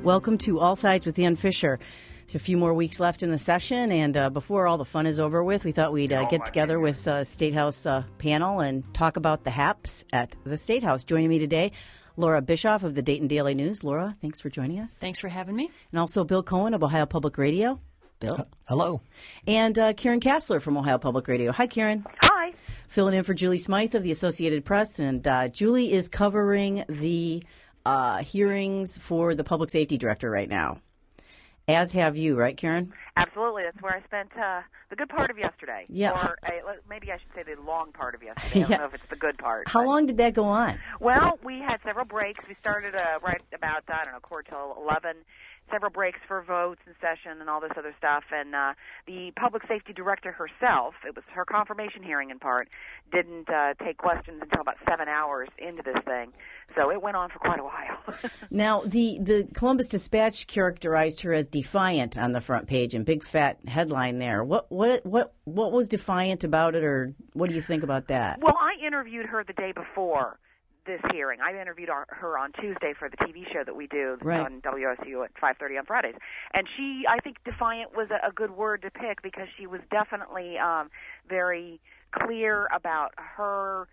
Welcome to All Sides with Ann Fisher. There's a few more weeks left in the session, and before all the fun is over with, we thought we'd get together with State House panel and talk about the HAPs at the State House. Joining me today, Laura Bischoff of the Dayton Daily News. Laura, thanks for joining us. Thanks for having me. And also Bill Cohen of Ohio Public Radio. Bill. Hello. And Karen Kassler from Ohio Public Radio. Hi, Karen. Hi. Filling in for Julie Smythe of the Associated Press. And Julie is covering the hearings for the Public Safety Director right now. As have you, right, Karen? Absolutely. That's where I spent the good part of yesterday. Yeah. Or maybe I should say the long part of yesterday. I don't know if it's the good part. How long did that go on? Well, we had several breaks. We started right about, quarter till 11. Several breaks for votes and session and all this other stuff. And the Public Safety Director herself, it was her confirmation hearing in part, didn't take questions until about 7 hours into this thing. So it went on for quite a while. Now, the Columbus Dispatch characterized her as defiant on the front page, and big fat headline there. What was defiant about it, or what do you think about that? Well, I interviewed her the day before this hearing. I interviewed her on Tuesday for the TV show that we do on WSU at 5:30 on Fridays. And I think defiant was a good word to pick because she was definitely very clear about her,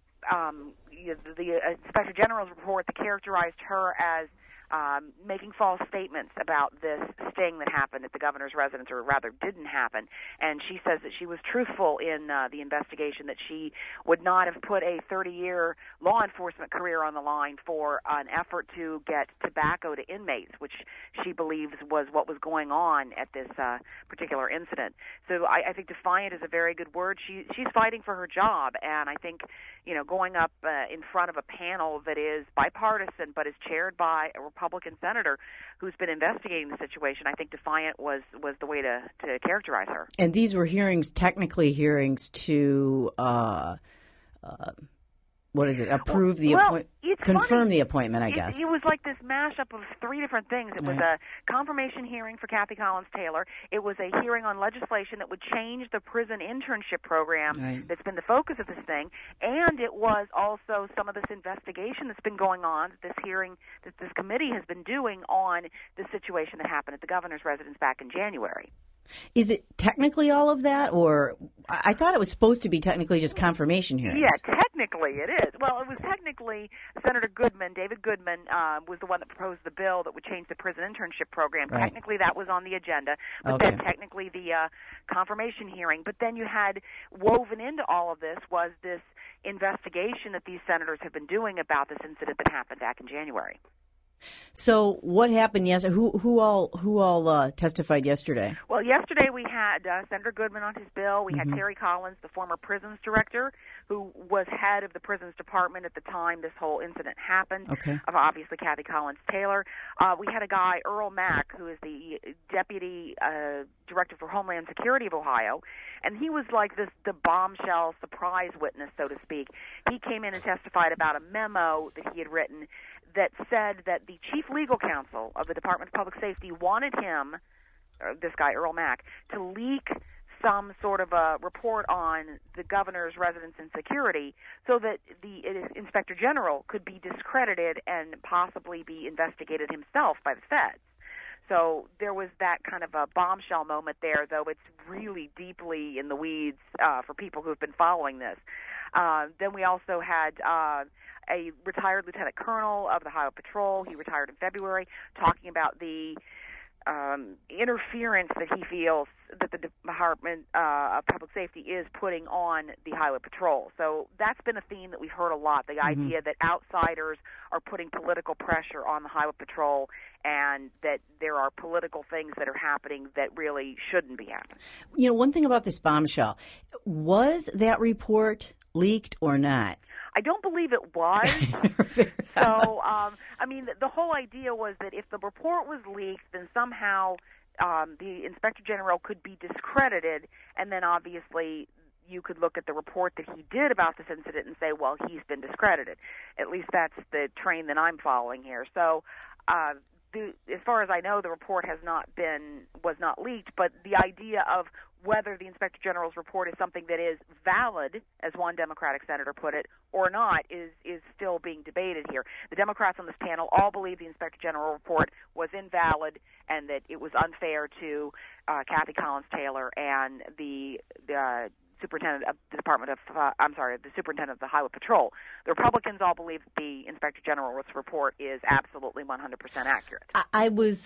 the Inspector General's report that characterized her as making false statements about this sting that happened at the governor's residence, or rather didn't happen. And she says that she was truthful in the investigation, that she would not have put a 30-year law enforcement career on the line for an effort to get tobacco to inmates, which she believes was what was going on at this particular incident. So I think defiant is a very good word. She's fighting for her job, and I think, going up in front of a panel that is bipartisan but is chaired by a Republican senator who's been investigating the situation, I think defiant was the way to characterize her. And these were technically hearings to approve the appointment, confirm the appointment, I guess. It was like this mashup of three different things. It was a confirmation hearing for Kathy Collins Taylor. It was a hearing on legislation that would change the prison internship program that's been the focus of this thing. And it was also some of this investigation that's been going on, this hearing that this committee has been doing on the situation that happened at the governor's residence back in January. Is it technically all of that, or I thought it was supposed to be technically just confirmation hearings? Yeah, technically it is. Well, it was technically Senator Goodman, David Goodman, was the one that proposed the bill that would change the prison internship program. Right. Technically that was on the agenda, but then technically the confirmation hearing. But then you had woven into all of this was this investigation that these senators have been doing about this incident that happened back in January. So what happened yesterday? Who all testified yesterday? Well, yesterday we had Senator Goodman on his bill. We had Terry Collins, the former prisons director, who was head of the prisons department at the time this whole incident happened. Okay. Obviously, Kathy Collins Taylor. We had a guy, Earl Mack, who is the deputy director for Homeland Security of Ohio, and he was like the bombshell surprise witness, so to speak. He came in and testified about a memo that he had written that said that the chief legal counsel of the Department of Public Safety wanted him, this guy Earl Mack, to leak some sort of a report on the governor's residence and security so that the Inspector General could be discredited and possibly be investigated himself by the feds. So there was that kind of a bombshell moment there, though it's really deeply in the weeds for people who've been following this. Then we also had a retired lieutenant colonel of the Highway Patrol. He retired in February, talking about the interference that he feels that the Department of Public Safety is putting on the Highway Patrol. So that's been a theme that we've heard a lot, the idea that outsiders are putting political pressure on the Highway Patrol and that there are political things that are happening that really shouldn't be happening. One thing about this bombshell, was that report leaked or not? I don't believe it was. So, the whole idea was that if the report was leaked, then somehow the Inspector General could be discredited, and then obviously you could look at the report that he did about this incident and say, well, he's been discredited. At least that's the train that I'm following here. So as far as I know, the report was not leaked, but the idea of whether the Inspector General's report is something that is valid, as one Democratic senator put it, or not is still being debated here. The Democrats on this panel all believe the Inspector General report was invalid and that it was unfair to Kathy Collins Taylor and the superintendent of the the superintendent of the Highway Patrol. The Republicans all believe the Inspector General's report is absolutely 100% accurate. I was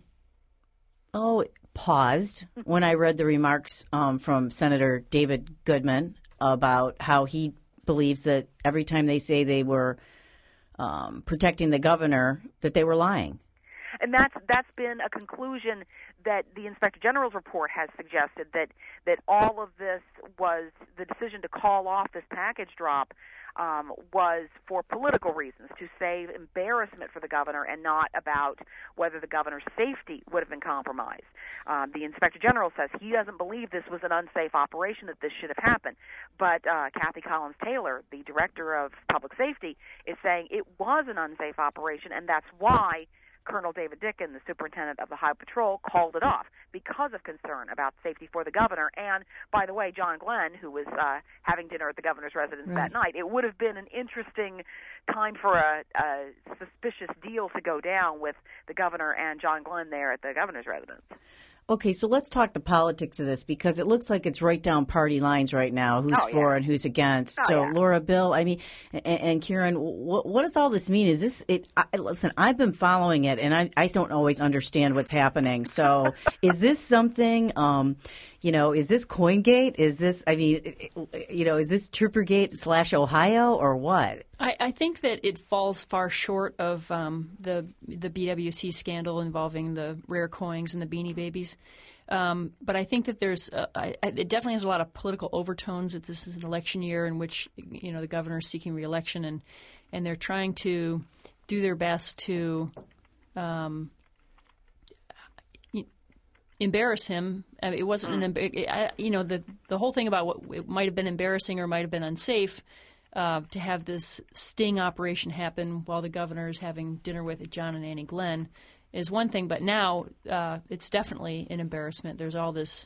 paused when I read the remarks from Senator David Goodman about how he believes that every time they say they were protecting the governor, that they were lying. And that's been a conclusion that the Inspector General's report has suggested, that all of this was the decision to call off this package drop was for political reasons, to save embarrassment for the governor and not about whether the governor's safety would have been compromised. The Inspector General says he doesn't believe this was an unsafe operation, that this should have happened. But Kathy Collins Taylor, the Director of Public Safety, is saying it was an unsafe operation, and that's why Colonel David Dickin, the superintendent of the Highway Patrol, called it off because of concern about safety for the governor. And, by the way, John Glenn, who was having dinner at the governor's residence that night, it would have been an interesting time for a suspicious deal to go down with the governor and John Glenn there at the governor's residence. Okay, so let's talk the politics of this, because it looks like it's right down party lines right now, who's for and who's against. So, Laura, Bill, I mean, and Karen, what does all this mean? Is this listen, I've been following it, and I don't always understand what's happening. So is this something, is this COINGATE? Is this, is this Troopergate / Ohio, or what? I think that it falls far short of the BWC scandal involving the rare coins and the Beanie Babies. But I think that it definitely has a lot of political overtones, that this is an election year in which, the governor is seeking re-election, and they're trying to do their best to embarrass him. I mean, it wasn't the whole thing about what it might have been embarrassing or might have been unsafe to have this sting operation happen while the governor is having dinner with John and Annie Glenn is one thing, but now it's definitely an embarrassment. There's all this,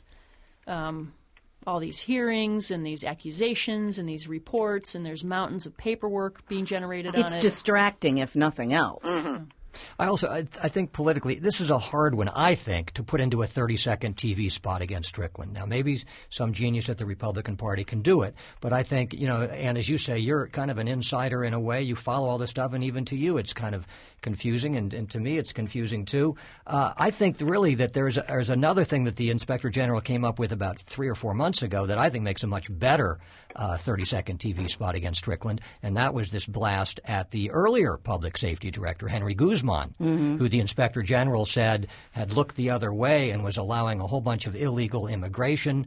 all these hearings and these accusations and these reports, and there's mountains of paperwork being generated on it. It's distracting, if nothing else. Mm-hmm. I think politically, this is a hard one, I think, to put into a 30-second TV spot against Strickland. Now, maybe some genius at the Republican Party can do it, but I think, and as you say, you're kind of an insider in a way. You follow all this stuff, and even to you, it's kind of confusing, and to me, it's confusing too. I think really that there's another thing that the Inspector General came up with about 3 or 4 months ago that I think makes a much better 30-second TV spot against Strickland, and that was this blast at the earlier public safety director, Henry Guzman, who the Inspector General said had looked the other way and was allowing a whole bunch of illegal immigration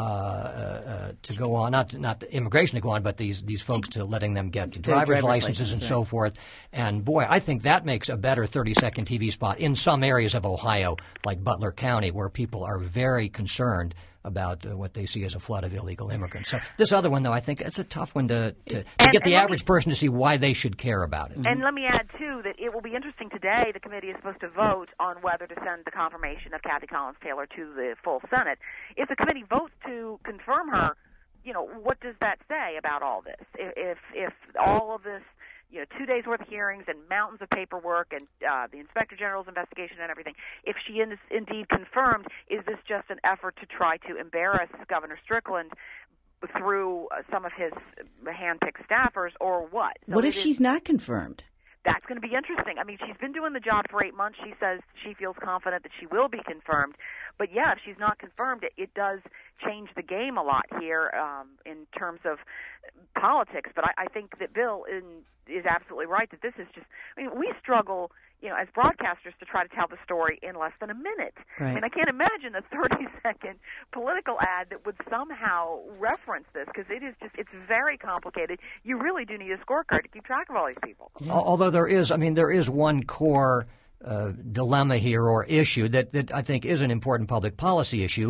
to go on, not the immigration to go on, but these folks to letting them get driver's licenses and so forth. And boy, I think that makes a better 30-second TV spot in some areas of Ohio, like Butler County, where people are very concerned about what they see as a flood of illegal immigrants. So this other one, though, I think it's a tough one to get the average person to see why they should care about it. And let me add, too, that it will be interesting today. The committee is supposed to vote on whether to send the confirmation of Kathy Collins Taylor to the full Senate. If the committee votes to confirm her, what does that say about all this? If all of this, 2 days worth of hearings and mountains of paperwork and the Inspector General's investigation and everything, if she is indeed confirmed, is this just an effort to try to embarrass Governor Strickland through some of his hand-picked staffers, or what? So what if she's not confirmed? That's going to be interesting. I mean, she's been doing the job for 8 months. She says she feels confident that she will be confirmed. But, yeah, if she's not confirmed, it does change the game a lot here in terms of politics. But I think that Bill is absolutely right that this is just – we struggle, as broadcasters to try to tell the story in less than a minute. Right. I can't imagine a 30-second political ad that would somehow reference this, because it's very complicated. You really do need a scorecard to keep track of all these people. Yeah. Although there is one core dilemma here or issue that I think is an important public policy issue.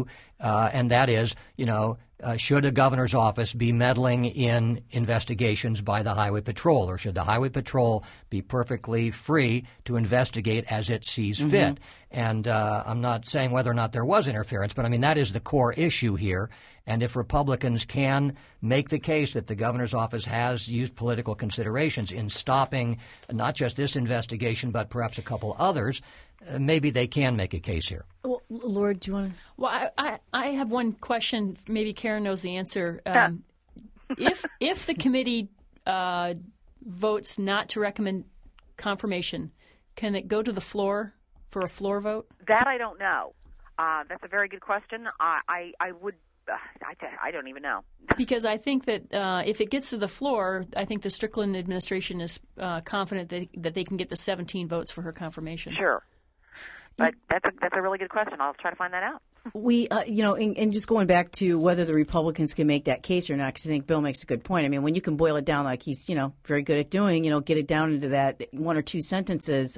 and that is, should a governor's office be meddling in investigations by the Highway Patrol, or should the Highway Patrol be perfectly free to investigate as it sees fit? And I'm not saying whether or not there was interference, but I mean that is the core issue here. And if Republicans can make the case that the governor's office has used political considerations in stopping not just this investigation but perhaps a couple others, maybe they can make a case here. Well, Laura, do you want to? Well, I have one question. Maybe Karen knows the answer. If the committee votes not to recommend confirmation, can it go to the floor for a floor vote? That I don't know. That's a very good question. I would. I don't even know. Because I think that if it gets to the floor, I think the Strickland administration is confident that they can get the 17 votes for her confirmation. Sure. But that's a really good question. I'll try to find that out. We, and just going back to whether the Republicans can make that case or not, because I think Bill makes a good point. I mean, when you can boil it down like he's, very good at doing, get it down into that one or two sentences,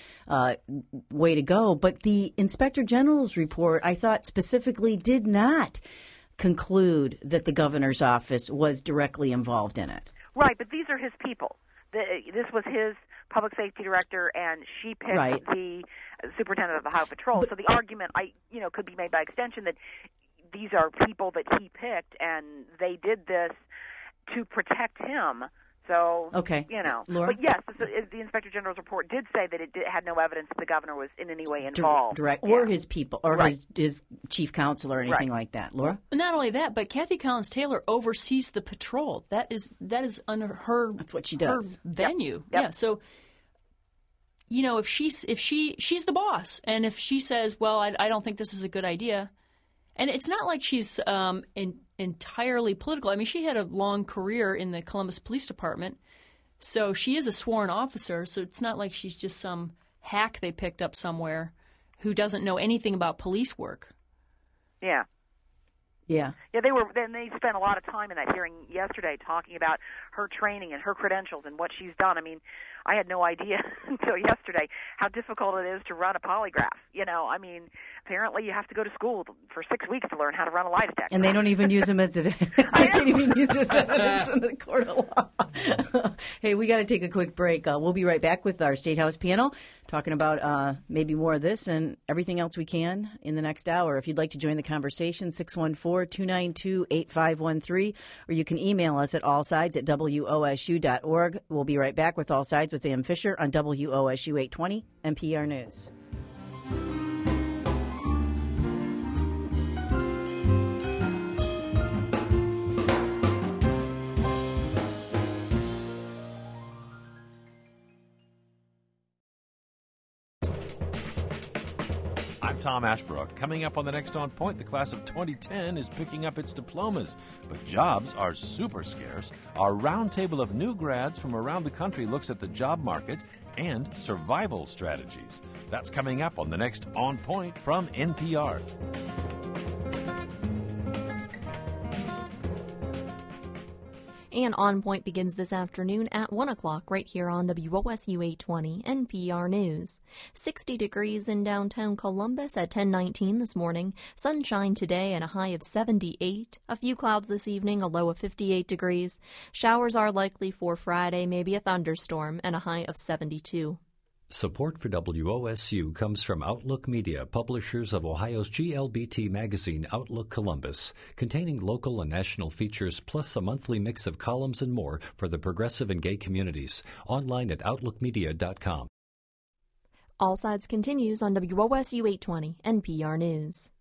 way to go. But the Inspector General's report, I thought specifically did not conclude that the governor's office was directly involved in it. Right, but these are his people. This was his public safety director, and she picked the superintendent of the Highway Patrol. So the argument, could be made by extension that these are people that he picked, and they did this to protect him. So, Laura? But yes, the Inspector General's report did say that it had no evidence that the governor was in any way involved. Or his people, or his chief counsel or anything like that. Laura? Not only that, but Kathy Collins-Taylor oversees the patrol. That is under her. That's what she does. Her venue. Yep. Yeah. So, if she's the boss, and if she says, well, I don't think this is a good idea, and it's not like she's entirely political. I mean, she had a long career in the Columbus Police Department, so she is a sworn officer, so it's not like she's just some hack they picked up somewhere who doesn't know anything about police work. Yeah. Yeah. Yeah, they spent a lot of time in that hearing yesterday talking about her training and her credentials and what she's done. I mean, I had no idea until yesterday how difficult it is to run a polygraph. Apparently you have to go to school for 6 weeks to learn how to run a lie detector. And they don't even use them as they can't even use this evidence in the court of law. Hey, we got to take a quick break. We'll be right back with our State House panel talking about maybe more of this and everything else we can in the next hour. If you'd like to join the conversation, 614-292-8513, or you can email us at allsides@wosu.org. We'll be right back with All Sides with Ann Fisher on WOSU 820 NPR News. Tom Ashbrook. Coming up on the next On Point, the class of 2010 is picking up its diplomas, but jobs are super scarce. Our roundtable of new grads from around the country looks at the job market and survival strategies. That's coming up on the next On Point from NPR. And On Point begins this afternoon at 1 o'clock right here on WOSU 820 NPR News. 60 degrees in downtown Columbus at 10:19 this morning. Sunshine today and a high of 78. A few clouds this evening, a low of 58 degrees. Showers are likely for Friday, maybe a thunderstorm, and a high of 72. Support for WOSU comes from Outlook Media, publishers of Ohio's GLBT magazine Outlook Columbus, containing local and national features plus a monthly mix of columns and more for the progressive and gay communities. Online at outlookmedia.com. All Sides continues on WOSU 820 NPR News.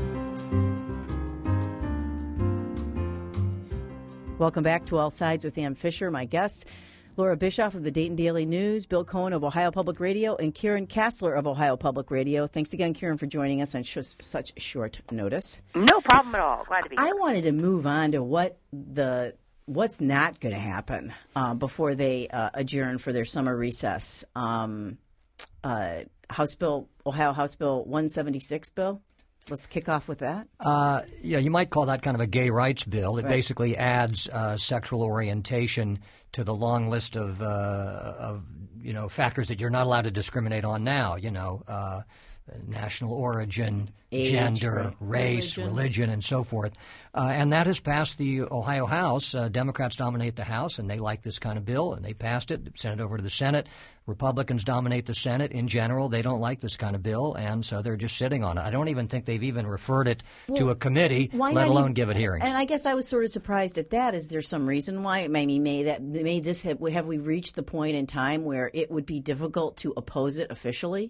Welcome back to All Sides with Ann Fisher. My guests, Laura Bischoff of the Dayton Daily News, Bill Cohen of Ohio Public Radio, and Karen Kassler of Ohio Public Radio. Thanks again, Karen, for joining us on such short notice. No problem at all. Glad to be here. I wanted to move on to what's not going to happen before they adjourn for their summer recess. Ohio House Bill 176, Bill? Let's kick off with that. You might call that kind of a gay rights bill. It basically adds sexual orientation to the long list of factors that you're not allowed to discriminate on now. national origin, Age, gender, right. race, religion, and so forth. And that has passed the Ohio House. Democrats dominate the House, and they like this kind of bill, and they passed it, sent it over to the Senate. Republicans dominate the Senate. In general, they don't like this kind of bill, and so they're just sitting on it. I don't even think they've even referred it to a committee, let alone give it hearings. And I guess I was sort of surprised at that. Is there some reason why? Have we reached the point in time where it would be difficult to oppose it officially?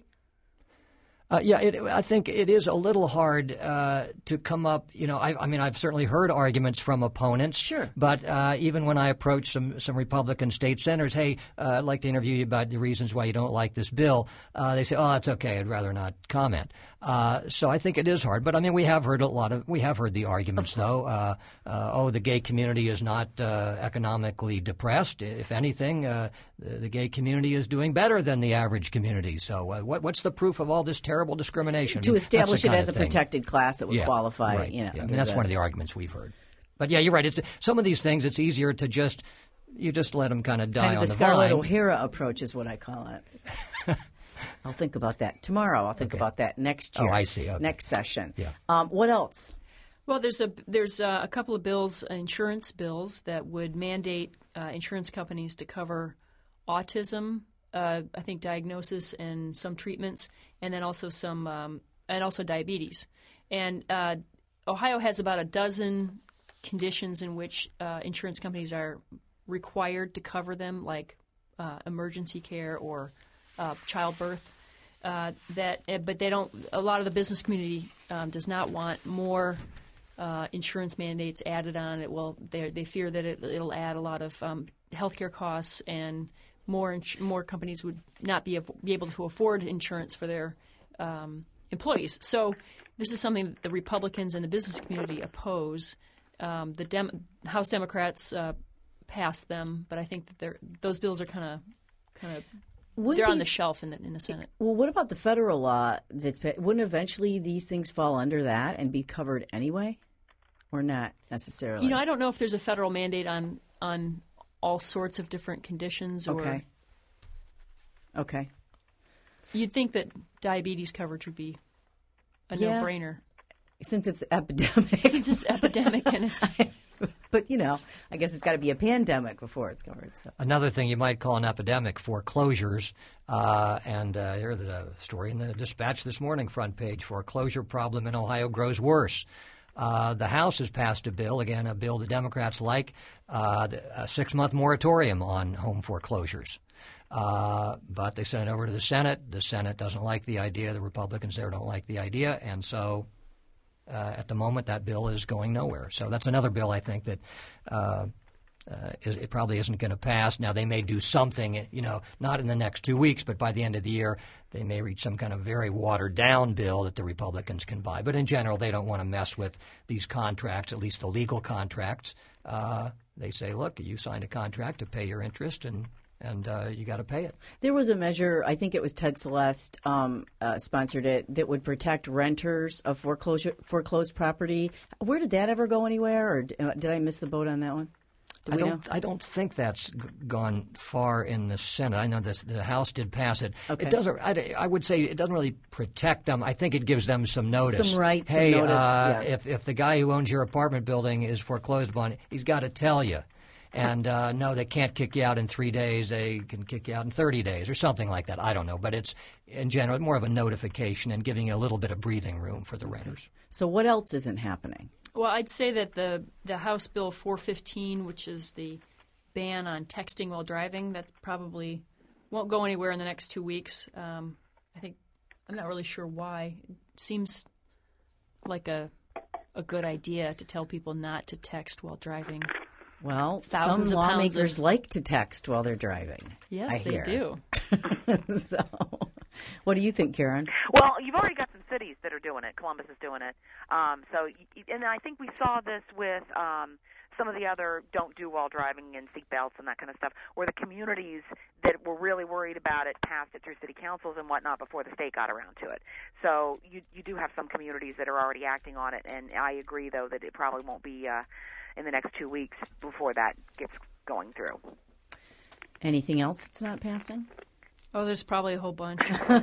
I think it is a little hard to come up. I mean, I've certainly heard arguments from opponents. Sure. But even when I approach some Republican state senators, hey, I'd like to interview you about the reasons why you don't like this bill, they say, oh, that's okay. I'd rather not comment. So I think it is hard. But I mean, we have heard the arguments, though. The gay community is not economically depressed. If anything, the gay community is doing better than the average community. So what's the proof of all this terrible discrimination? To establish it as a protected class that would qualify. Right. I mean, that's one of the arguments we've heard. But yeah, you're right. It's some of these things. It's easier to just let them kind of die on the vine. The Scarlett O'Hara approach is what I call it. I'll think about that tomorrow. I'll think about that next year. Oh, I see. Okay. Next session. Yeah. What else? Well, there's a couple of bills, insurance bills, that would mandate insurance companies to cover autism, I think diagnosis and some treatments, and then also and also diabetes. And Ohio has about a dozen conditions in which insurance companies are required to cover them, like emergency care or childbirth. But they don't. A lot of the business community does not want more insurance mandates added on. They fear that it'll add a lot of healthcare costs, and more companies would not be able to afford insurance for their employees. So this is something that the Republicans and the business community oppose. The House Democrats passed them, but I think that those bills are kind of they're on the shelf in the Senate. Well, what about the federal law? Wouldn't eventually these things fall under that and be covered anyway, or not necessarily? I don't know if there's a federal mandate on all sorts of different conditions. Okay. You'd think that diabetes coverage would be a no-brainer. Since it's epidemic. And it's... But, I guess it's got to be a pandemic before it's covered. So. Another thing you might call an epidemic, foreclosures. And here's the story in the Dispatch this morning, front page, foreclosure problem in Ohio grows worse. The House has passed a bill, again, a bill the Democrats like, a 6-month moratorium on home foreclosures. But they sent it over to the Senate. The Senate doesn't like the idea. The Republicans there don't like the idea. And so at the moment, that bill is going nowhere. So that's another bill, I think, that it probably isn't going to pass. Now, they may do something, not in the next 2 weeks, but by the end of the year, they may reach some kind of very watered-down bill that the Republicans can buy. But in general, they don't want to mess with these contracts, at least the legal contracts. They say, look, you signed a contract to pay your interest, and you got to pay it. There was a measure, I think it was Ted Celeste sponsored it, that would protect renters of foreclosed property. Where did that ever go anywhere, or did I miss the boat on that one? I don't think that's gone far in the Senate. I know the House did pass it. Okay. It doesn't. I would say it doesn't really protect them. I think it gives them some notice. Some rights. Hey, some notice. If the guy who owns your apartment building is foreclosed upon, he's got to tell you. And no, they can't kick you out in 3 days. They can kick you out in 30 days or something like that. I don't know. But it's, in general, more of a notification and giving you a little bit of breathing room for the renters. So what else isn't happening? Well, I'd say that the House Bill 415, which is the ban on texting while driving, that probably won't go anywhere in the next 2 weeks. I'm not really sure why. It seems like a good idea to tell people not to text while driving. Well, some lawmakers like to text while they're driving. Yes, they do. So, what do you think, Karen? Well, you've already got some cities that are doing it. Columbus is doing it. And I think we saw this with some of the other don't do while driving and seat belts and that kind of stuff, where the communities that were really worried about it passed it through city councils and whatnot before the state got around to it. So you do have some communities that are already acting on it, and I agree, though, that it probably won't be in the next 2 weeks before that gets going through. Anything else that's not passing? Oh, there's probably a whole bunch. Well,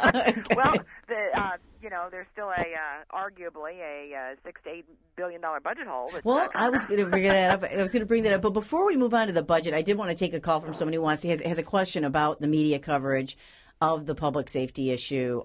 there's still arguably a $6 to $8 billion budget hole. Well, I was going to bring that up. But before we move on to the budget, I did want to take a call from someone who has a question about the media coverage of the public safety issue.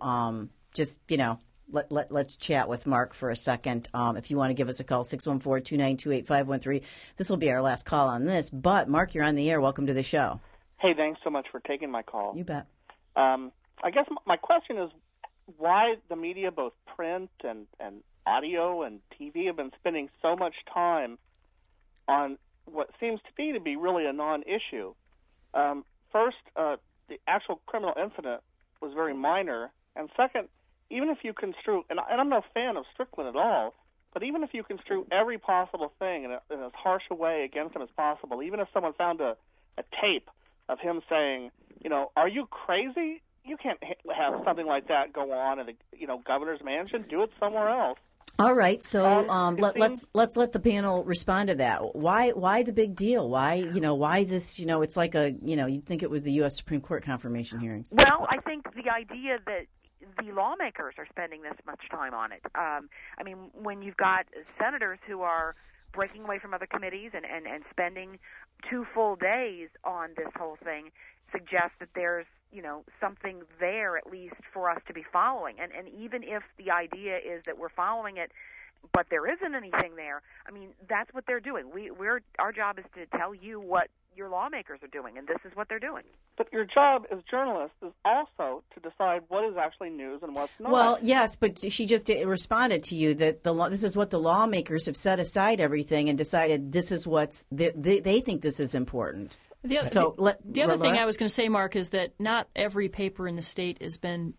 Let's chat with Mark for a second. If you want to give us a call, 614-292-8513. This will be our last call on this. But, Mark, you're on the air. Welcome to the show. Hey, thanks so much for taking my call. You bet. I guess my question is why the media, both print and audio and TV, have been spending so much time on what seems to me to be really a non-issue. First, the actual criminal incident was very minor. And second, even if you construe, and I'm no fan of Strickland at all, but even if you construe every possible thing in as harsh a way against him as possible, even if someone found a tape of him saying, are you crazy? You can't have something like that go on in the governor's mansion. Do it somewhere else. All right, so let's let the panel respond to that. Why the big deal? Why this? It's like you'd think it was the U.S. Supreme Court confirmation hearings. Well, I think the idea that the lawmakers are spending this much time on it. When you've got senators who are breaking away from other committees and spending 2 full days on this whole thing, suggests that there's something there at least for us to be following. And even if the idea is that we're following it, but there isn't anything there, that's what they're doing. Our job is to tell you what your lawmakers are doing, and this is what they're doing. But your job as journalists is also to decide what is actually news and what's not. Well, yes, but she just responded to you that this is what the lawmakers have set aside everything and decided this is they think this is important. The other thing I was going to say, Mark, is that not every paper in the state has been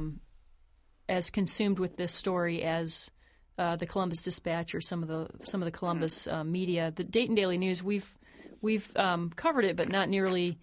as consumed with this story as the Columbus Dispatch or some of the Columbus media. The Dayton Daily News, we've covered it, but not nearly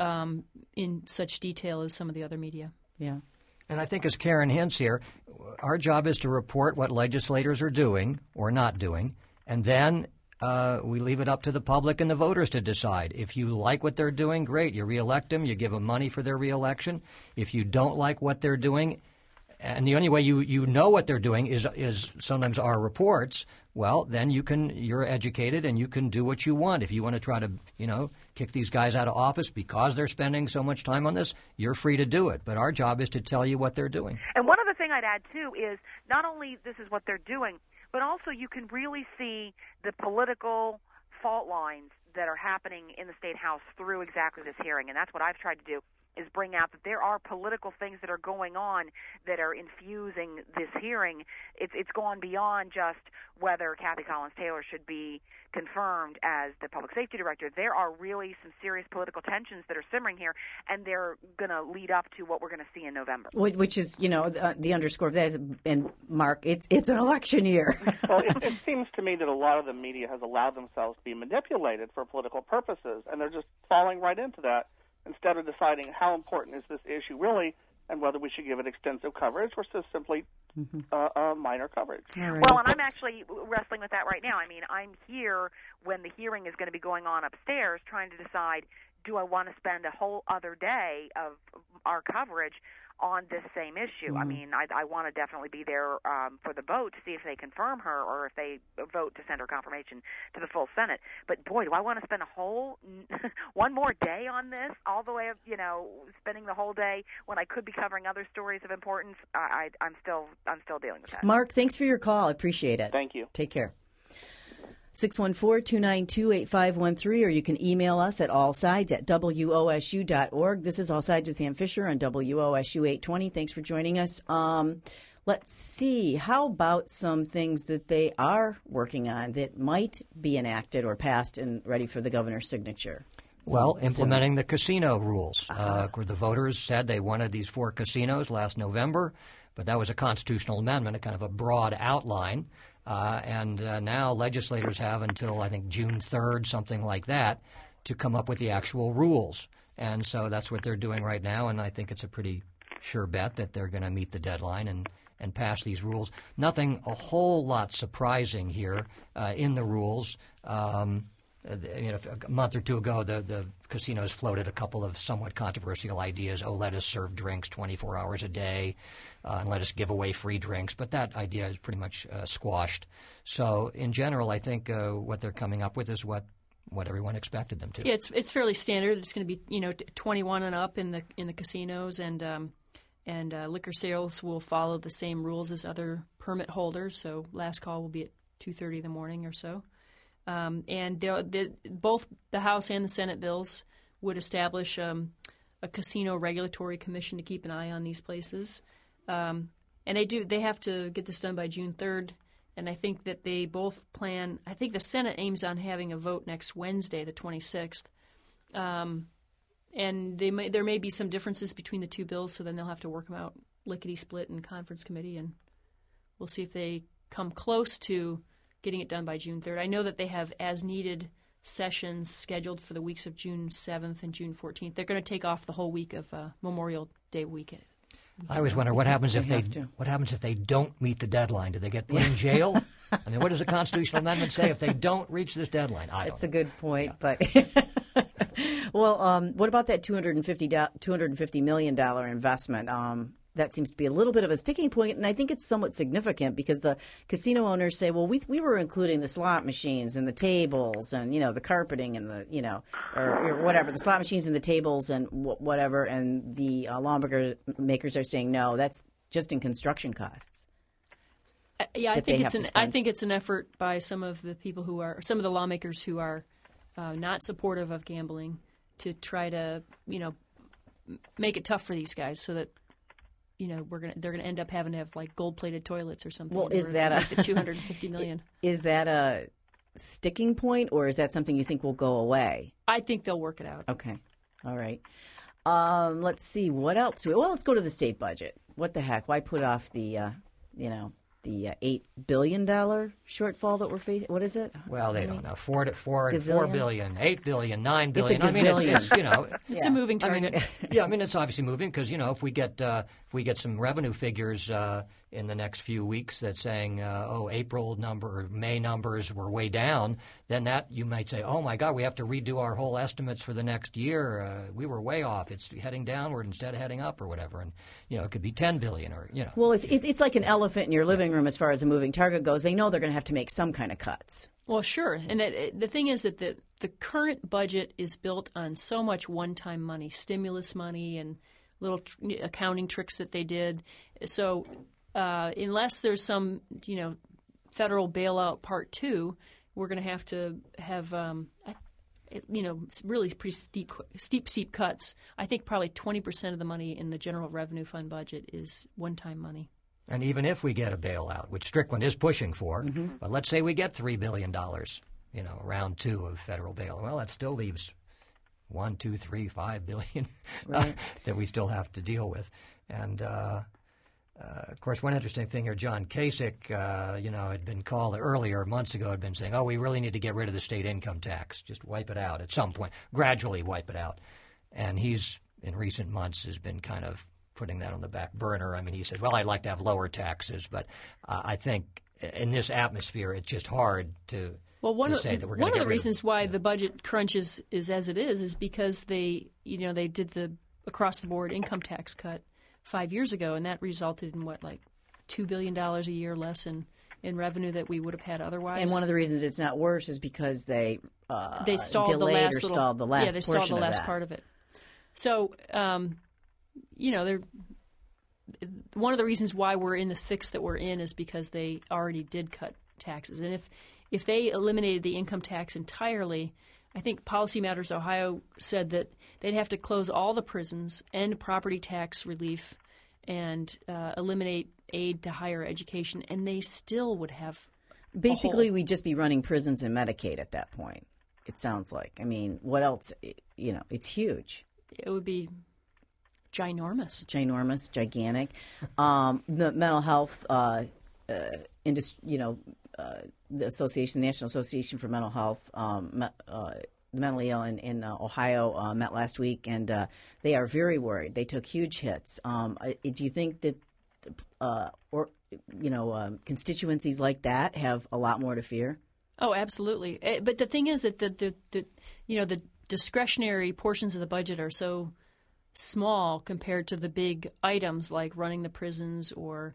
in such detail as some of the other media. Yeah. And I think as Karen hints here, our job is to report what legislators are doing or not doing, and then we leave it up to the public and the voters to decide. If you like what they're doing, great. You reelect them. You give them money for their reelection. If you don't like what they're doing, and the only way you know what they're doing is sometimes our reports, well, then you're educated and you can do what you want. If you want to try to, kick these guys out of office because they're spending so much time on this, you're free to do it. But our job is to tell you what they're doing. And one other thing I'd add, too, is not only this is what they're doing, but also you can really see the political fault lines that are happening in the State House through exactly this hearing. And that's what I've tried to do, is bring out that there are political things that are going on that are infusing this hearing. It's gone beyond just whether Kathy Collins Taylor should be confirmed as the public safety director. There are really some serious political tensions that are simmering here, and they're going to lead up to what we're going to see in November. Which is, the underscore of that is, and Mark, it's an election year. Well, it seems to me that a lot of the media has allowed themselves to be manipulated for political purposes, and they're just falling right into that, instead of deciding how important is this issue really and whether we should give it extensive coverage or just simply minor coverage. Right. Well, and I'm actually wrestling with that right now. I'm here when the hearing is going to be going on upstairs trying to decide, do I want to spend a whole other day of our coverage on this same issue? Mm-hmm. I want to definitely be there for the vote to see if they confirm her or if they vote to send her confirmation to the full Senate. But boy, do I want to spend a whole one more day on this, all the way of spending the whole day when I could be covering other stories of importance. I'm still dealing with that. Mark, thanks for your call. I appreciate it. Thank you. Take care. 614-292-8513, or you can email us at allsides@wosu.org. This is All Sides with Ann Fisher on WOSU 820. Thanks for joining us. Let's see. How about some things that they are working on that might be enacted or passed and ready for the governor's signature? Well, implementing the casino rules. Where the voters said they wanted these 4 casinos last November, but that was a constitutional amendment, a kind of a broad outline. And now legislators have until, I think, June 3rd, something like that, to come up with the actual rules. And so that's what they're doing right now, and I think it's a pretty sure bet that they're going to meet the deadline and pass these rules. Nothing a whole lot surprising here in the rules. a month or two ago, the casinos floated a couple of somewhat controversial ideas. Oh, let us serve drinks 24 hours a day, and let us give away free drinks. But that idea is pretty much squashed. So, in general, I think what they're coming up with is what everyone expected them to. Yeah, it's fairly standard. It's going to be 21 and up in the casinos, and liquor sales will follow the same rules as other permit holders. So, last call will be at 2:30 in the morning or so. And both the House and the Senate bills would establish a casino regulatory commission to keep an eye on these places. And they have to get this done by June 3rd. And I think that they both plan – I think the Senate aims on having a vote next Wednesday, the 26th. And there may be some differences between the two bills, so then they'll have to work them out lickety-split in conference committee. And we'll see if they come close to – getting it done by June 3rd. I know that they have as-needed sessions scheduled for the weeks of June 7th and June 14th. They're going to take off the whole week of Memorial Day weekend. I always wonder what happens if they don't meet the deadline. Do they get put in jail? I mean, what does the constitutional amendment say if they don't reach this deadline? That's a good point, but well, what about that $250 million investment? That seems to be a little bit of a sticking point, and I think it's somewhat significant because the casino owners say, well, we were including the slot machines and the tables and, the carpeting and the, or whatever, the slot machines and the tables and whatever, and the lawmakers makers are saying, no, that's just in construction costs. Yeah, I think it's an effort by some of the lawmakers who are not supportive of gambling to try to, make it tough for these guys so that they're gonna end up having to have like gold-plated toilets or something. Well, is that the $250 million? Is that a sticking point, or is that something you think will go away? I think they'll work it out. Okay, all right. Let's see what else. Let's go to the state budget. What the heck? Why put off the the $8 billion shortfall that we're facing? What is it? Well, they don't know. $4 billion, $8 billion, $9 billion. It's a gazillion. It's a moving target. It's obviously moving because if we get some revenue figures in the next few weeks that's saying April number or May numbers were way down, then that you might say, oh my God, we have to redo our whole estimates for the next year. We were way off. It's heading downward instead of heading up or whatever, and it could be $10 billion or Well, it's like an elephant in your living room as far as a moving target goes. They know they're going to have to make some kind of cuts. Well, sure, and the thing is that the current budget is built on so much one-time money, stimulus money, and little accounting tricks that they did. So unless there's some federal bailout part 2, we're going to have really pretty steep cuts. I think probably 20% of the money in the general revenue fund budget is one-time money. And even if we get a bailout, which Strickland is pushing for, but let's say we get $3 billion, round 2 of federal bailout, well, that still leaves $1, $2, $3, $5 billion right. that we still have to deal with. And of course, one interesting thing here, John Kasich, had been called earlier, months ago, had been saying, we really need to get rid of the state income tax, just wipe it out at some point, gradually wipe it out. And he's, in recent months, has been kind of putting that on the back burner. I mean, he says, well, I'd like to have lower taxes, but I think in this atmosphere, it's just hard to say that we're going to get rid of it. One of the reasons why the budget crunch is as it is because they did the across-the-board income tax cut 5 years ago, and that resulted in $2 billion a year less in revenue that we would have had otherwise. And one of the reasons it's not worse is because they stalled delayed the stalled the last they portion stalled the last of that. part of it. So, one of the reasons why we're in the fix that we're in is because they already did cut taxes. And if they eliminated the income tax entirely, I think Policy Matters Ohio said that they'd have to close all the prisons, end property tax relief, and eliminate aid to higher education, and they still would have Basically, we'd just be running prisons and Medicaid at that point, it sounds like. I mean, what else? It's huge. It would be ginormous. Gigantic. The mental health industry, the association, the National Association for Mental Health, the mentally ill in Ohio met last week, and they are very worried. They took huge hits. Do you think that, constituencies like that have a lot more to fear? Oh, absolutely. But the thing is that the discretionary portions of the budget are so small compared to the big items like running the prisons or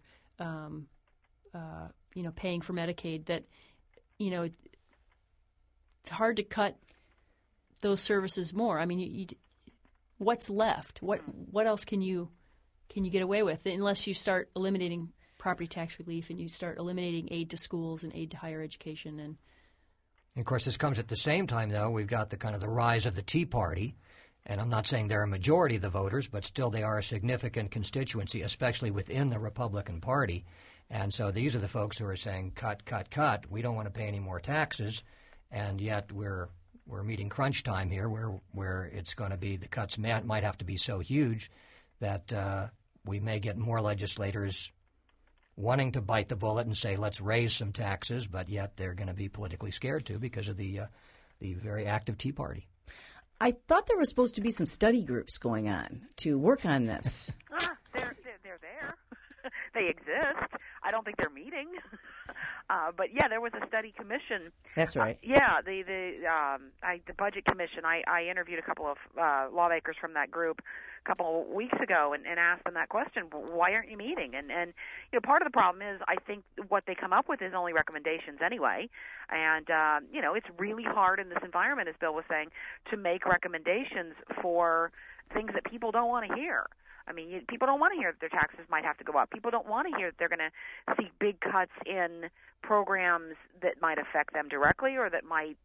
paying for Medicaid that it's hard to cut those services more. I mean, what's left? What else can you get away with unless you start eliminating property tax relief and you start eliminating aid to schools and aid to higher education? And of course, this comes at the same time, though. We've got the rise of the Tea Party, and I'm not saying they're a majority of the voters, but still they are a significant constituency, especially within the Republican Party. And so these are the folks who are saying, cut, cut, cut. We don't want to pay any more taxes, and yet we're meeting crunch time here where it's going to be the cuts might have to be so huge that we may get more legislators wanting to bite the bullet and say, let's raise some taxes, but yet they're going to be politically scared to because of the very active Tea Party. I thought there were supposed to be some study groups going on to work on this. They're there. They exist. I don't think they're meeting. But yeah, there was a study commission. That's right. The budget commission. I interviewed a couple of lawmakers from that group a couple of weeks ago and asked them that question: why aren't you meeting? And part of the problem is I think what they come up with is only recommendations anyway. And it's really hard in this environment, as Bill was saying, to make recommendations for things that people don't want to hear. I mean, people don't want to hear that their taxes might have to go up. People don't want to hear that they're going to see big cuts in programs that might affect them directly or that might,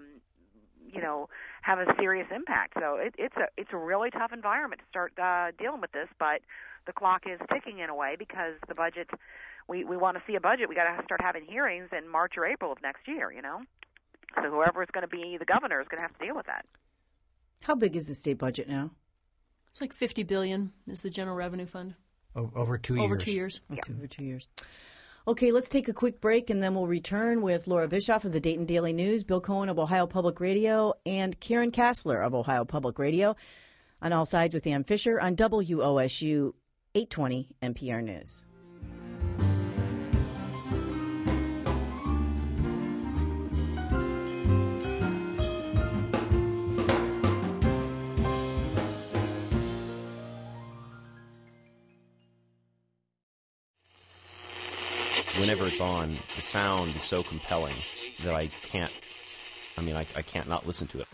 have a serious impact. So it's a really tough environment to start dealing with this, but the clock is ticking in a way because the budget, we want to see a budget. We got to start having hearings in March or April of next year, So whoever is going to be the governor is going to have to deal with that. How big is the state budget now? It's like $50 billion is the general revenue fund. Over 2 years. Over 2 years. Yeah. Over 2 years. Okay, let's take a quick break, and then we'll return with Laura Bischoff of the Dayton Daily News, Bill Cohen of Ohio Public Radio, and Karen Kassler of Ohio Public Radio on All Sides with Ann Fisher on WOSU 820 NPR News. Whenever it's on, the sound is so compelling that I can't not listen to it.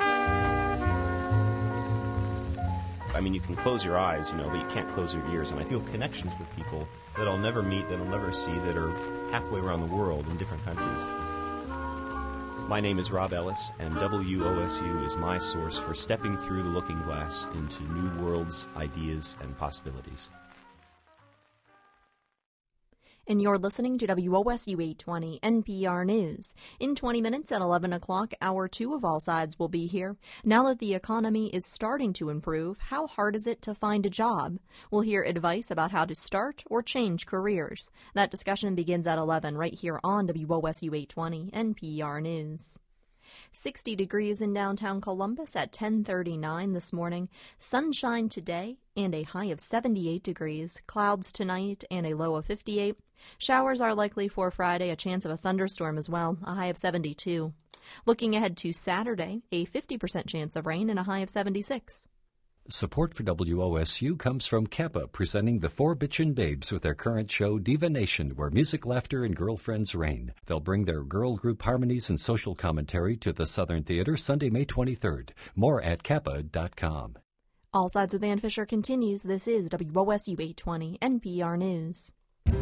I mean, you can close your eyes, but you can't close your ears. And I feel connections with people that I'll never meet, that I'll never see, that are halfway around the world in different countries. My name is Rob Ellis, and WOSU is my source for stepping through the looking glass into new worlds, ideas, and possibilities. And you're listening to WOSU 820 NPR News. In 20 minutes at 11 o'clock, Hour 2 of All Sides will be here. Now that the economy is starting to improve, how hard is it to find a job? We'll hear advice about how to start or change careers. That discussion begins at 11 right here on WOSU 820 NPR News. 60 degrees in downtown Columbus at 10:39 this morning. Sunshine today and a high of 78 degrees. Clouds tonight and a low of 58. Showers are likely for Friday, a chance of a thunderstorm as well, a high of 72. Looking ahead to Saturday, a 50% chance of rain and a high of 76. Support for WOSU comes from Kappa, presenting the Four Bitchin' Babes with their current show, Diva Nation, where music, laughter, and girlfriends reign. They'll bring their girl group harmonies and social commentary to the Southern Theater Sunday, May 23rd. More at kappa.com. All Sides with Ann Fisher continues. This is WOSU 820 NPR News.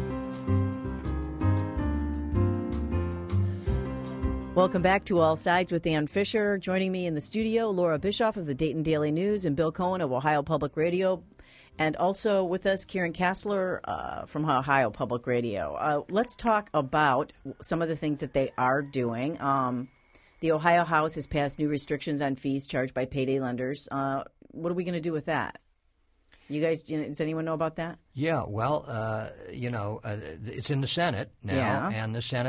Welcome back to All Sides with Ann Fisher. Joining me in the studio, Laura Bischoff of the Dayton Daily News and Bill Cohen of Ohio Public Radio. And also with us, Karen Kassler from Ohio Public Radio. Let's talk about some of the things that they are doing. The Ohio House has passed new restrictions on fees charged by payday lenders. What are we going to do with that? You guys, does anyone know about that? Yeah, well, it's in the Senate now, and the Senate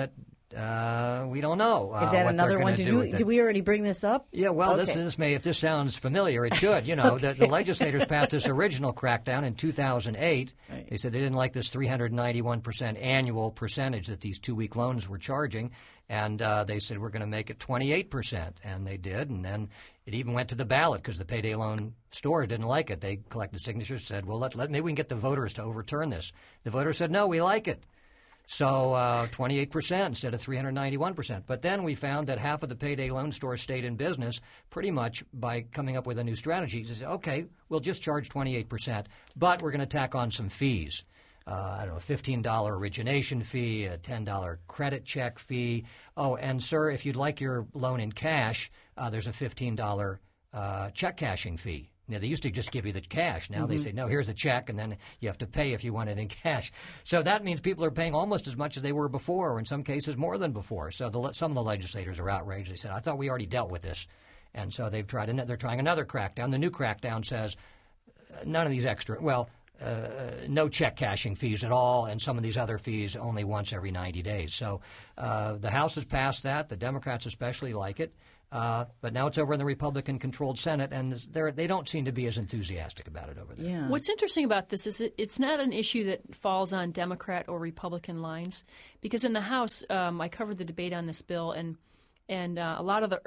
we don't know. Is that what another they're one? gonna do with it. Did we already bring this up? Yeah, well, Okay. if this sounds familiar, it should. You know, the legislators passed this original crackdown in 2008. Right. They said they didn't like this 391% annual percentage that these 2-week loans were charging, and they said we're going to make it 28%, and they did. And then it even went to the ballot because the payday loan stores didn't like it. They collected signatures, said, well, maybe we can get the voters to overturn this. The voters said, no, we like it. So 28% instead of 391%. But then we found that half of the payday loan stores stayed in business pretty much by coming up with a new strategy. They said, okay, we'll just charge 28%, but we're going to tack on some fees. I don't know, a $15 origination fee, a $10 credit check fee. Oh, and sir, if you'd like your loan in cash, there's a $15 check cashing fee. Now, they used to just give you the cash. Now they say, no, here's a check, and then you have to pay if you want it in cash. So that means people are paying almost as much as they were before, or in some cases more than before. So some of the legislators are outraged. They said, I thought we already dealt with this. And so they're trying another crackdown. The new crackdown says none of these no check cashing fees at all, and some of these other fees only once every 90 days. So the House has passed that. The Democrats especially like it. But now it's over in the Republican-controlled Senate, and they don't seem to be as enthusiastic about it over there. Yeah. What's interesting about this is it's not an issue that falls on Democrat or Republican lines, because in the House, I covered the debate on this bill, and a lot of the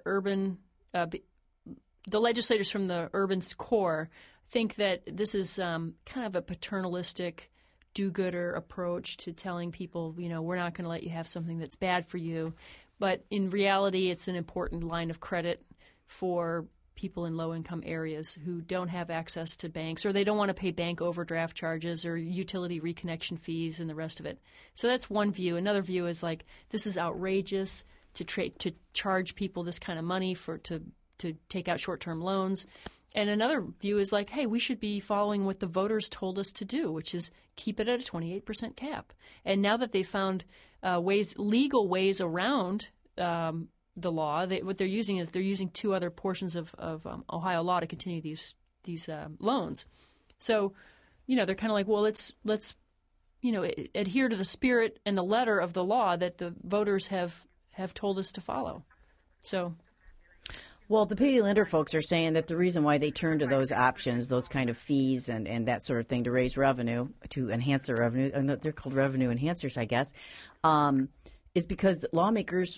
the legislators from the urban core think that this is kind of a paternalistic, do-gooder approach to telling people, we're not going to let you have something that's bad for you. But in reality, it's an important line of credit for people in low-income areas who don't have access to banks, or they don't want to pay bank overdraft charges or utility reconnection fees and the rest of it. So that's one view. Another view is like, this is outrageous to charge people this kind of money to take out short-term loans. And another view is like, hey, we should be following what the voters told us to do, which is keep it at a 28% cap. And now that they've found legal ways around the law, what they're using is they're using two other portions of Ohio law to continue these loans. So, they're kind of like, well, let's adhere to the spirit and the letter of the law that the voters have told us to follow. So. Well, the payday lender folks are saying that the reason why they turn to those options, those kind of fees and that sort of thing to raise revenue, to enhance their revenue, they're called revenue enhancers, I guess, is because lawmakers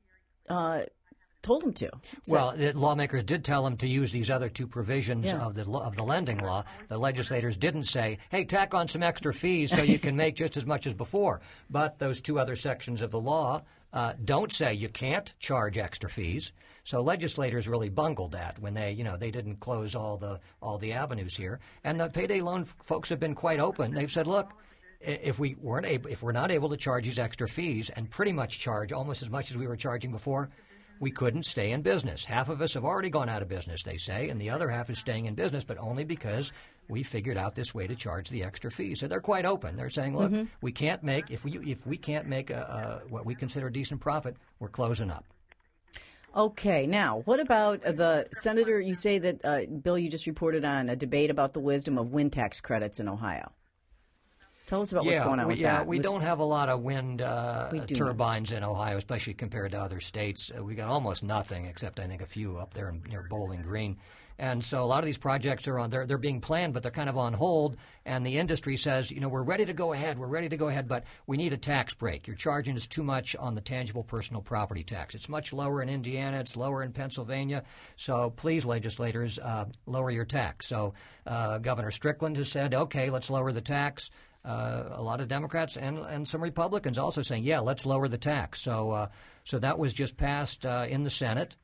told them to. So, well, the lawmakers did tell them to use these other two provisions of the lending law. The legislators didn't say, hey, tack on some extra fees so you can make just as much as before. But those two other sections of the law don't say you can't charge extra fees. So legislators really bungled that when they didn't close all the avenues here. And the payday loan folks have been quite open. They've said, look, if we're not able to charge these extra fees and pretty much charge almost as much as we were charging before, we couldn't stay in business. Half of us have already gone out of business, they say, and the other half is staying in business, but only because we figured out this way to charge the extra fees. So they're quite open. They're saying, look, we can't make if we can't make what we consider a decent profit, we're closing up. Okay, now, what about the senator? You say that, Bill, you just reported on a debate about the wisdom of wind tax credits in Ohio. Tell us about what's going on with that. We don't have a lot of wind turbines in Ohio, especially compared to other states. We got almost nothing, except I think a few up there near Bowling Green. And so a lot of these projects are they're being planned, but they're kind of on hold. And the industry says, we're ready to go ahead. We're ready to go ahead, but we need a tax break. You're charging us too much on the tangible personal property tax. It's much lower in Indiana. It's lower in Pennsylvania. So please, legislators, lower your tax. So Governor Strickland has said, okay, let's lower the tax. A lot of Democrats and some Republicans also saying, yeah, let's lower the tax. So that was just passed in the Senate.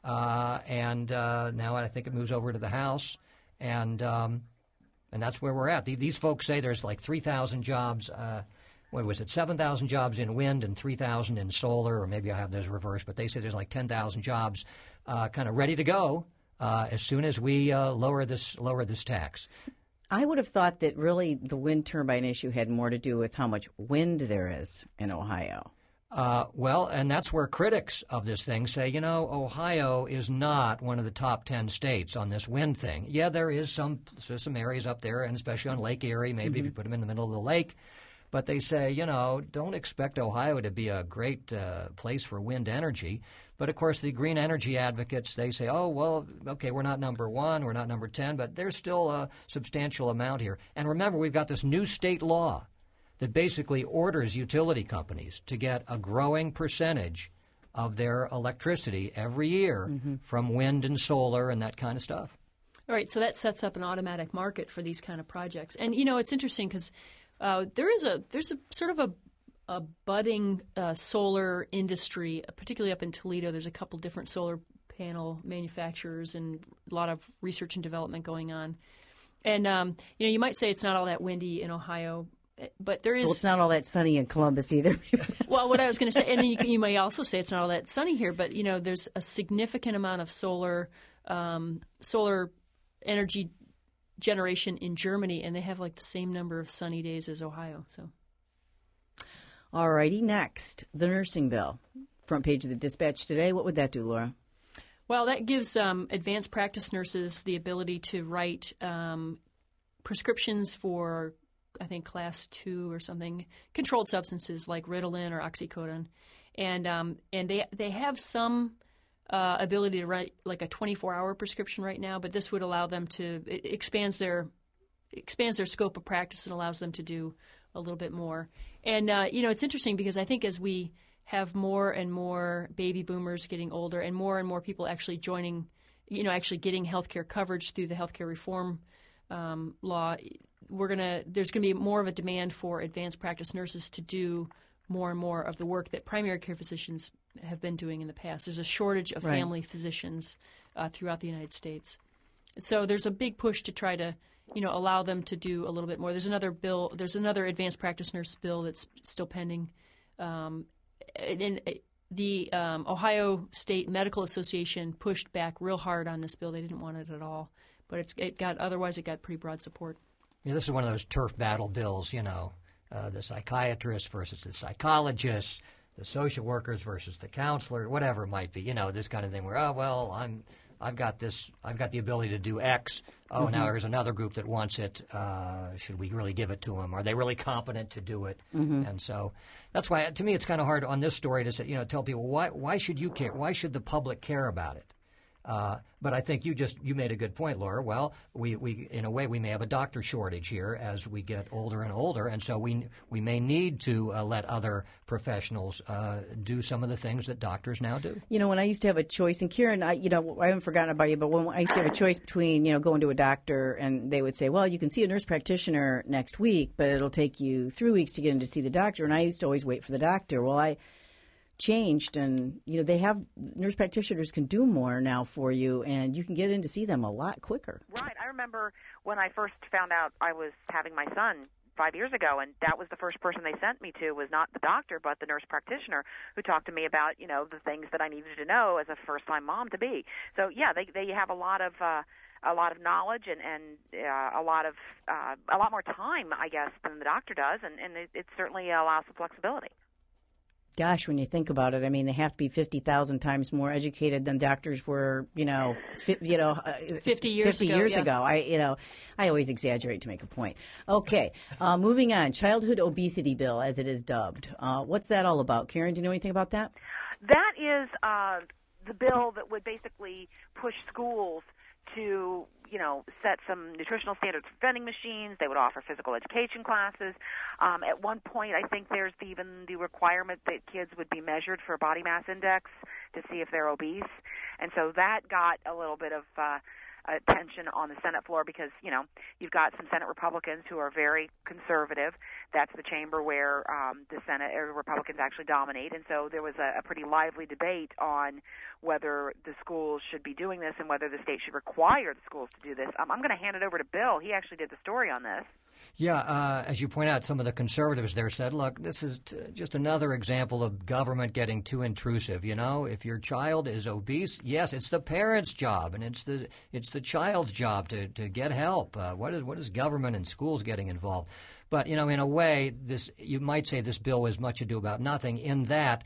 And now I think it moves over to the House, and that's where we're at. These folks say there's like 3,000 jobs. 7,000 jobs in wind and 3,000 in solar, or maybe I have those reversed. But they say there's like 10,000 jobs kind of ready to go as soon as we lower this tax. I would have thought that really the wind turbine issue had more to do with how much wind there is in Ohio. Well, and that's where critics of this thing say, Ohio is not one of the top 10 states on this wind thing. Yeah, there is some areas up there, and especially on Lake Erie, maybe if you put them in the middle of the lake. but they say, don't expect Ohio to be a great place for wind energy. But, of course, the green energy advocates, they say, oh, well, okay, we're not number 1, we're not number 10, but there's still a substantial amount here. And remember, we've got this new state law that basically orders utility companies to get a growing percentage of their electricity every year from wind and solar and that kind of stuff. All right, so that sets up an automatic market for these kind of projects. And, it's interesting because there's a sort of a budding solar industry, particularly up in Toledo. There's a couple different solar panel manufacturers and a lot of research and development going on. And, you might say it's not all that windy in Ohio, but there is. Well, it's not all that sunny in Columbus either. Well, what I was going to say, and then you may also say it's not all that sunny here, but, there's a significant amount of solar energy generation in Germany, and they have like the same number of sunny days as Ohio. So. All righty, next, the nursing bill. Front page of the Dispatch today. What would that do, Laura? Well, that gives advanced practice nurses the ability to write prescriptions for, I think, class 2 or something, controlled substances like Ritalin or oxycodone. And they have some ability to write like a 24-hour prescription right now, but this would allow them to – it expands their scope of practice and allows them to do a little bit more. And, it's interesting because I think as we have more and more baby boomers getting older and more people actually joining, actually getting health care coverage through the health care reform law, there's going to be more of a demand for advanced practice nurses to do more and more of the work that primary care physicians have been doing in the past. There's a shortage of family physicians throughout the United States. So there's a big push to try to allow them to do a little bit more. There's another bill. There's another advanced practice nurse bill that's still pending. And the Ohio State Medical Association pushed back real hard on this bill. They didn't want it at all, but it got pretty broad support. Yeah, this is one of those turf battle bills. The psychiatrist versus the psychologist, the social workers versus the counselor, whatever it might be. This kind of thing where I've got the ability to do X. Oh, now there's another group that wants it. Should we really give it to them? Are they really competent to do it? And so that's why, to me, it's kind of hard on this story to say, tell people why should you care? Why should the public care about it? But I think you made a good point, Laura. Well, we in a way we may have a doctor shortage here as we get older and older, and so we may need to let other professionals do some of the things that doctors now do. When I used to have a choice, and Kieran, I haven't forgotten about you, but when I used to have a choice between going to a doctor and they would say, well, you can see a nurse practitioner next week, but it'll take you 3 weeks to get in to see the doctor, and I used to always wait for the doctor. Well, I changed, and they have nurse practitioners can do more now for you, and you can get in to see them a lot quicker. Right. I remember when I first found out I was having my son 5 years ago, and that was the first person they sent me to was not the doctor but the nurse practitioner who talked to me about the things that I needed to know as a first-time mom to be. So yeah, they have a lot of knowledge and a lot more time, I guess, than the doctor does, and it certainly allows for flexibility. Gosh, when you think about it, I mean, they have to be 50,000 times more educated than doctors were, 50 years ago. I always exaggerate to make a point. Okay, moving on. Childhood obesity bill, as it is dubbed. What's that all about? Karen, do you know anything about that? That is the bill that would basically push schools to, set some nutritional standards for vending machines. They would offer physical education classes. At one point, I think there's even the requirement that kids would be measured for body mass index to see if they're obese. And so that got a little bit of attention on the Senate floor because, you've got some Senate Republicans who are very conservative. That's the chamber where the Senate Republicans actually dominate. And so there was a pretty lively debate on whether the schools should be doing this and whether the state should require the schools to do this. I'm going to hand it over to Bill. He actually did the story on this. Yeah, as you point out, some of the conservatives there said, look, this is just another example of government getting too intrusive. If your child is obese, yes, it's the parent's job, and it's the child's job to get help. What is government and schools getting involved? But, in a way, you might say this bill is much ado about nothing in that,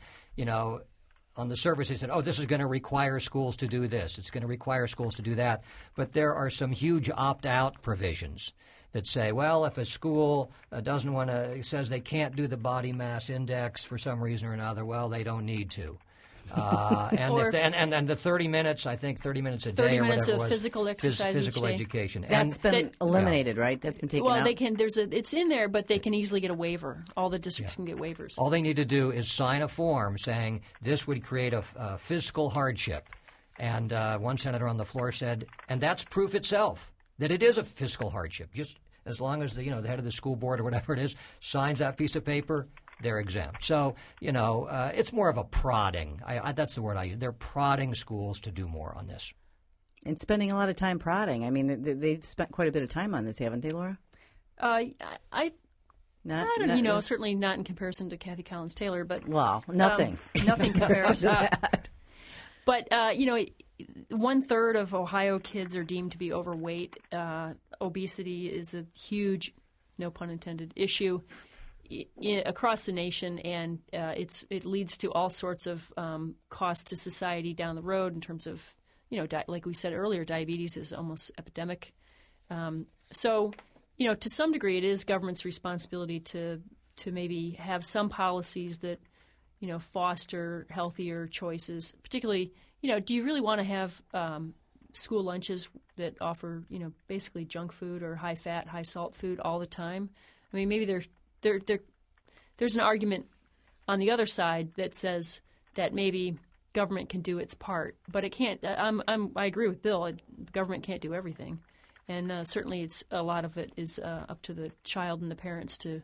on the surface, they said, this is going to require schools to do this. It's going to require schools to do that. But there are some huge opt-out provisions that say, well, if a school doesn't want to, says they can't do the body mass index for some reason or another, well, they don't need to. And the 30 minutes, I think 30 minutes a day 30 or minutes whatever of physical exercise physical each day. education. That's been eliminated, right? That's been taken out? Well, they can. It's in there, but they can easily get a waiver. All the districts can get waivers. All they need to do is sign a form saying this would create a fiscal hardship. And one senator on the floor said, and that's proof itself that it is a fiscal hardship. Just as long as the head of the school board or whatever it is signs that piece of paper, they're exempt. So, it's more of a prodding. That's the word I use. They're prodding schools to do more on this. And spending a lot of time prodding. I mean, they've spent quite a bit of time on this, haven't they, Laura? I don't, certainly not in comparison to Kathy Collins-Taylor, but nothing. Nothing compares. But 1/3 of Ohio kids are deemed to be overweight. Obesity is a huge, no pun intended, issue across the nation, and it leads to all sorts of costs to society down the road in terms of, like we said earlier, diabetes is almost epidemic. So, to some degree, it is government's responsibility to maybe have some policies that, foster healthier choices. Particularly, do you really want to have school lunches that offer, basically junk food or high fat, high salt food all the time? I mean, maybe there's an argument on the other side that says that maybe government can do its part, but it can't. I agree with Bill. The government can't do everything, and certainly a lot of it is up to the child and the parents to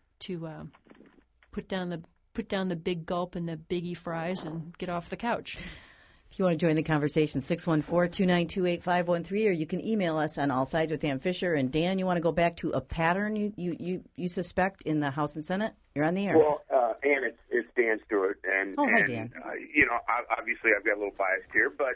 put down the big gulp and the biggie fries and get off the couch. If you want to join the conversation, 614-292-8513, or you can email us on All Sides with Dan Fisher. And Dan, you want to go back to a pattern you suspect in the House and Senate? You're on the air. Well, Ann, it's Dan Stewart, and hi, Dan. Obviously I've got a little bias here, but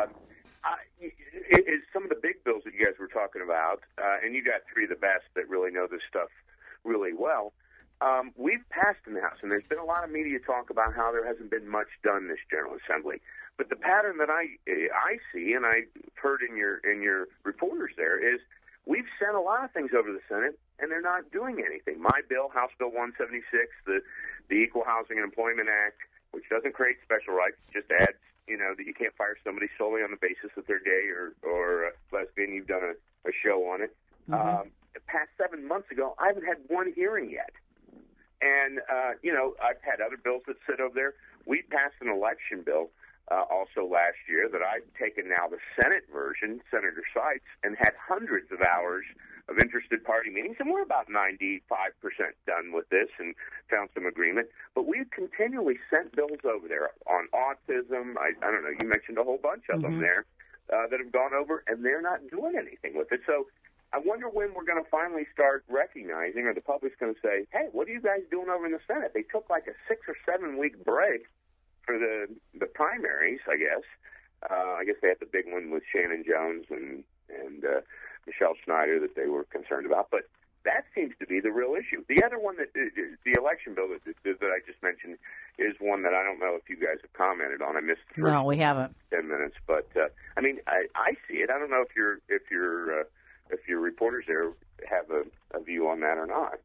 it's some of the big bills that you guys were talking about, and you got three of the best that really know this stuff really well. We've passed in the House, and there's been a lot of media talk about how there hasn't been much done this General Assembly. But the pattern that I see, and I've heard in your reporters there, is we've sent a lot of things over to the Senate, and they're not doing anything. My bill, House Bill 176, the Equal Housing and Employment Act, which doesn't create special rights, just adds, that you can't fire somebody solely on the basis that they're gay or lesbian. You've done a show on it. Mm-hmm. Passed 7 months ago, I haven't had one hearing yet. And, I've had other bills that sit over there. We passed an election bill also last year that I've taken now the Senate version, Senator Seitz, and had hundreds of hours of interested party meetings, and we're about 95% done with this and found some agreement. But we've continually sent bills over there on autism. I don't know, you mentioned a whole bunch of them there that have gone over, and they're not doing anything with it. So I wonder when we're going to finally start recognizing, or the public's going to say, hey, what are you guys doing over in the Senate? They took like a 6 or 7 week break for the primaries, I guess. I guess they had the big one with Shannon Jones and Michelle Schneider that they were concerned about. But that seems to be the real issue. The other one, the election bill that I just mentioned, is one that I don't know if you guys have commented on. I missed the first No, we haven't. 10 minutes. But, I see it. I don't know if your reporters there have a view on that or not.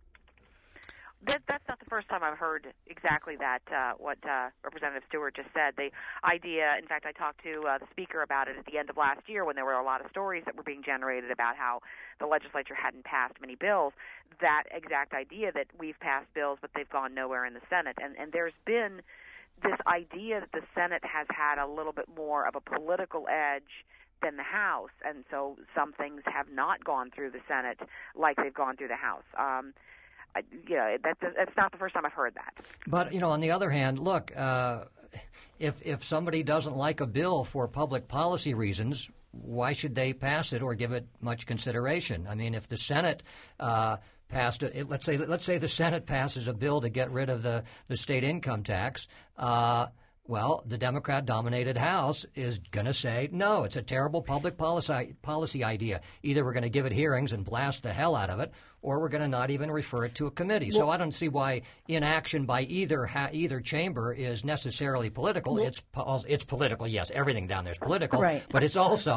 That's not the first time I've heard exactly that, what Representative Stewart just said. The idea, in fact, I talked to the Speaker about it at the end of last year when there were a lot of stories that were being generated about how the legislature hadn't passed many bills. That exact idea that we've passed bills, but they've gone nowhere in the Senate. And there's been this idea that the Senate has had a little bit more of a political edge than the House, and so some things have not gone through the Senate like they've gone through the House. That's not the first time I've heard that. But, on the other hand, look, if somebody doesn't like a bill for public policy reasons, why should they pass it or give it much consideration? I mean, if the Senate passed it, let's say the Senate passes a bill to get rid of the state income tax, well, the Democrat-dominated House is going to say, no, it's a terrible public policy idea. Either we're going to give it hearings and blast the hell out of it, or we're going to not even refer it to a committee. So I don't see why inaction by either chamber is necessarily political. It's political, yes. Everything down there is political. Right. But it's also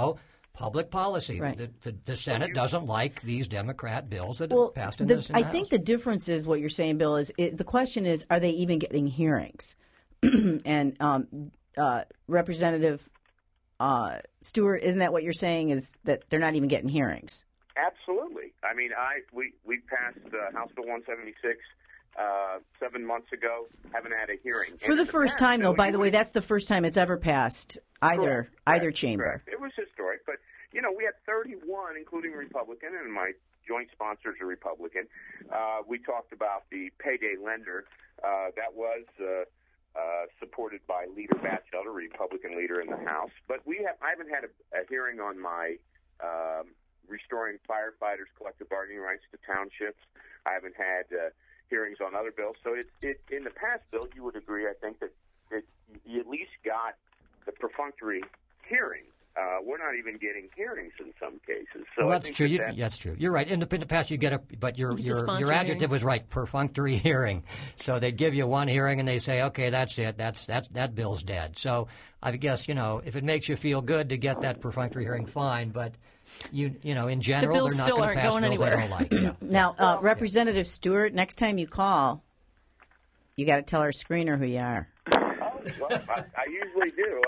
public policy. Right. The Senate doesn't like these Democrat bills that are passed in the I think the difference is what you're saying, Bill, is the question is, are they even getting hearings? And Representative Stewart, isn't that what you're saying, is that they're not even getting hearings? Absolutely. I mean, we passed House Bill 176 7 months ago. Haven't had a hearing for the first time, though. By the way, that's the first time it's ever passed either chamber. Correct. It was historic, but we had 31, including Republican, and my joint sponsors are Republican. We talked about the payday lender that was supported by Leader Batchelder, Republican leader in the House. But I haven't had a hearing on my restoring firefighters' collective bargaining rights to townships. I haven't had hearings on other bills. So in the past, Bill, you would agree, I think, that you at least got the perfunctory hearing. We're not even getting hearings in some cases. So well, that's true. That's true. You're right. In the past, you get but your adjective was right. Perfunctory hearing. So they'd give you one hearing and they say, okay, that's it. That bill's dead. So I guess if it makes you feel good to get that perfunctory hearing, fine. But in general, they're not going to pass bills anywhere. they don't like. Yeah. Now, Representative Stewart, next time you call, you got to tell our screener who you are. Well, I usually do.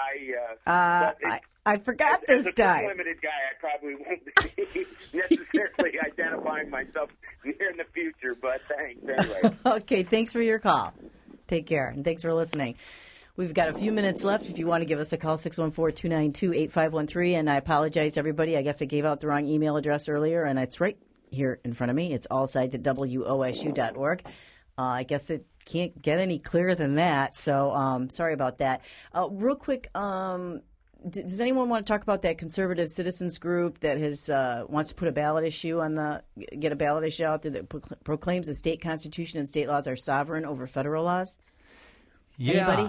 I forgot this time. As a limited guy, I probably won't be necessarily identifying myself near in the future, but thanks anyway. Okay, thanks for your call. Take care, and thanks for listening. We've got a few minutes left. If you want to give us a call, 614-292-8513. And I apologize to everybody. I guess I gave out the wrong email address earlier, and it's right here in front of me. It's allsides@wosu.org. I guess it can't get any clearer than that, so sorry about that. Real quick, does anyone want to talk about that conservative citizens group that wants to put a ballot issue get a ballot issue out there that proclaims the state constitution and state laws are sovereign over federal laws? Anybody?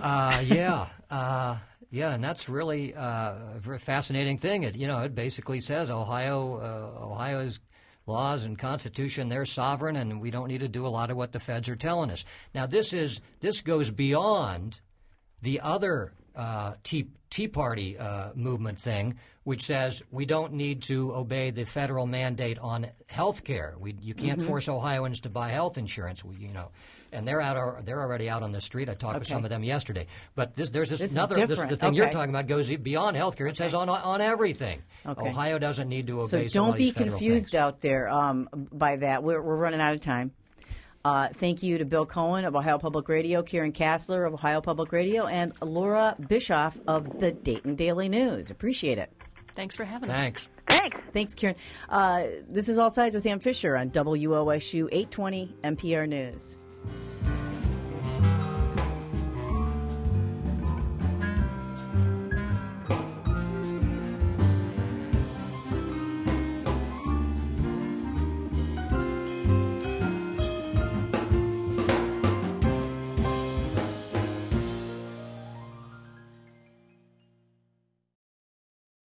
Yeah, and that's really a very fascinating thing. It basically says Ohio's laws and Constitution, they're sovereign, and we don't need to do a lot of what the feds are telling us. Now, this goes beyond the other Tea Party movement thing, which says we don't need to obey the federal mandate on health care. You can't force Ohioans to buy health insurance. And they're already out on the street. I talked with some of them yesterday. But the thing you're talking about goes beyond health care. It says on everything. Okay. Ohio doesn't need to obey. So don't be federal confused things. Out there by that. We're running out of time. Thank you to Bill Cohen of Ohio Public Radio, Karen Kassler of Ohio Public Radio, and Laura Bischoff of the Dayton Daily News. Appreciate it. Thanks for having us. Thanks. Thanks, Karen. This is All Sides with Ann Fisher on WOSU 820 NPR News.